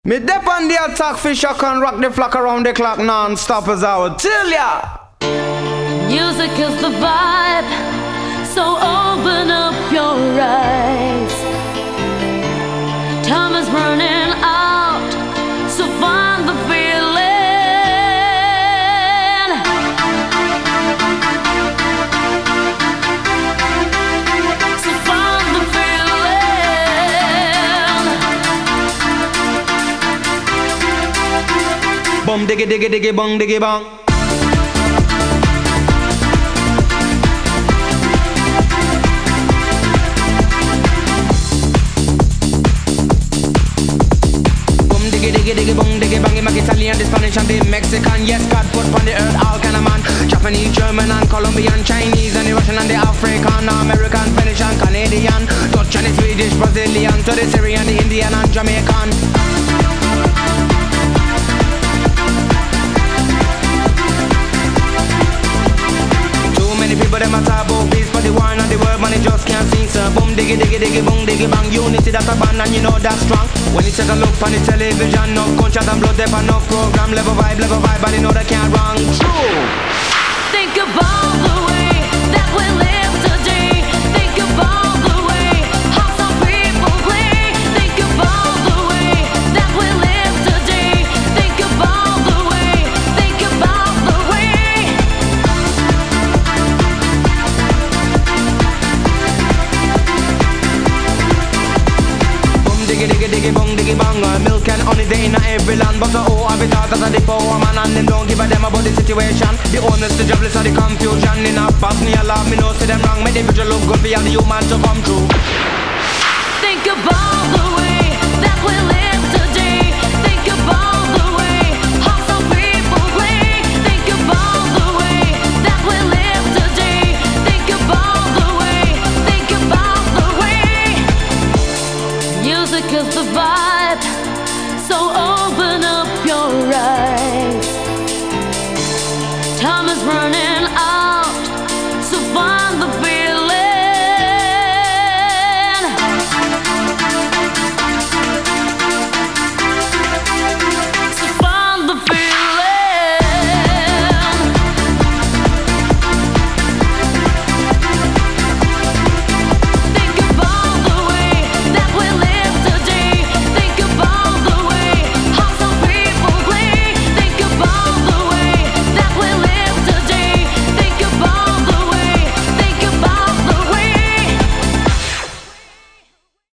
Me dep on the attack for shock and rock the flock around the clock non-stop as I would tell ya. Music is the vibe, so open up your eyes. Time is running out, so find the feeling. So find the feeling. Bum diggy diggy diggy bong diggy bong. Diggy diggy bong diggy bang, make Italian, the Spanish and the Mexican. Yes, God put on the earth all kind of man. Japanese, German and Colombian, Chinese and the Russian and the African, American, Finnish and Canadian, Dutch and the Swedish, Brazilian, to the Syrian, the Indian and Jamaican. Too many people them a talk about peace, but the war and the world man it just can't sing. So boom diggy diggy diggy bong diggy bang, unity that's a band and you know that's strong. When you take a look on the television, no gunshot and blood, there no program, level vibe, but you know they can't wrong. True. Think about the way that we live today. Think about the way how some people play. Think about the way that we live today. Think about the way. Think about the way. Diggy diggy diggy bong diggy bong, milk and honey day in every land. But oh, I be thought as a the power man, and them don't give a damn about the situation. The owners, the jobless, and the confusion. In a past me alarm, me know see them wrong. Make the picture look good for all the human to come true. Think about the way that we live today. Think about the way how some people play. Think about the way that we live today. Think about the way. Think about the way. Music is the vibe, so